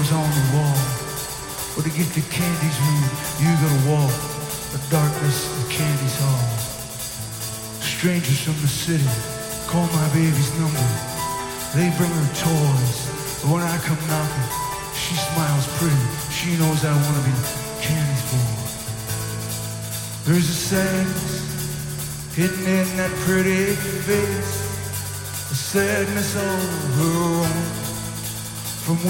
photos on the wall. Or to get the candies when you gotta walk the darkness of Candy's Hall. Strangers from the city call my baby's number. They bring her toys, but when I come knocking, she smiles pretty. She knows I wanna be Candy's boy. There's a sadness hidden in that pretty face, a sadness of her own.